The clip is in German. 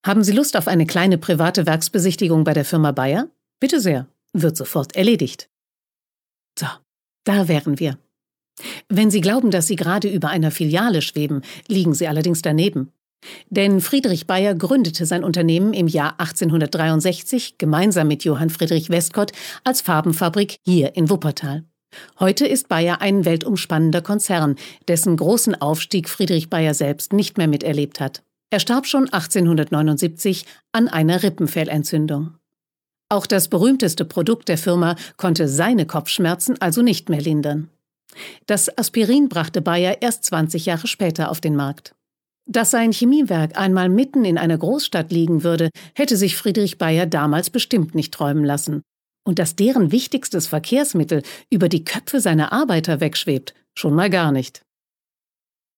Haben Sie Lust auf eine kleine private Werksbesichtigung bei der Firma Bayer? Bitte sehr, wird sofort erledigt. So, da wären wir. Wenn Sie glauben, dass Sie gerade über einer Filiale schweben, liegen Sie allerdings daneben. Denn Friedrich Bayer gründete sein Unternehmen im Jahr 1863 gemeinsam mit Johann Friedrich Westcott als Farbenfabrik hier in Wuppertal. Heute ist Bayer ein weltumspannender Konzern, dessen großen Aufstieg Friedrich Bayer selbst nicht mehr miterlebt hat. Er starb schon 1879 an einer Rippenfellentzündung. Auch das berühmteste Produkt der Firma konnte seine Kopfschmerzen also nicht mehr lindern. Das Aspirin brachte Bayer erst 20 Jahre später auf den Markt. Dass sein Chemiewerk einmal mitten in einer Großstadt liegen würde, hätte sich Friedrich Bayer damals bestimmt nicht träumen lassen. Und dass deren wichtigstes Verkehrsmittel über die Köpfe seiner Arbeiter wegschwebt, schon mal gar nicht.